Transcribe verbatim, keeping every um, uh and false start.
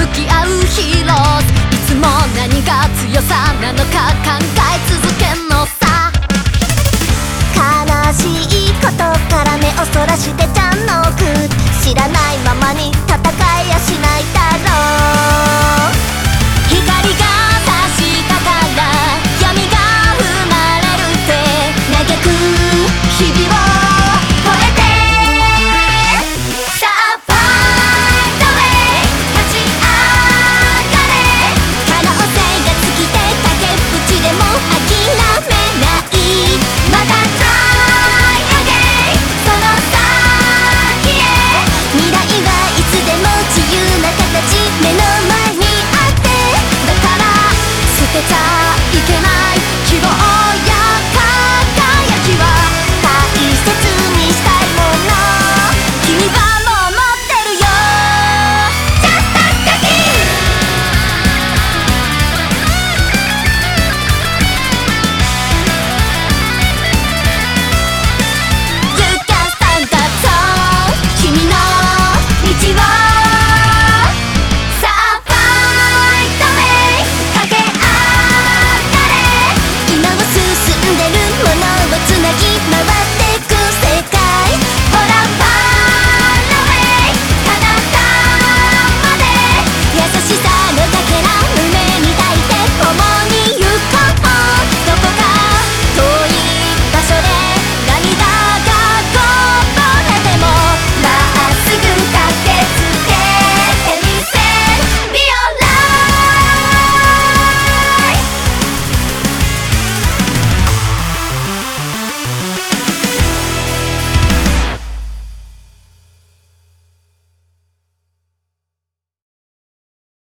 向き合うヒーローズ、いつも何が強さなのか考え続けんのさ。 悲しいことから目をそらしてちゃんのく知らないままに戦いやしないだろう。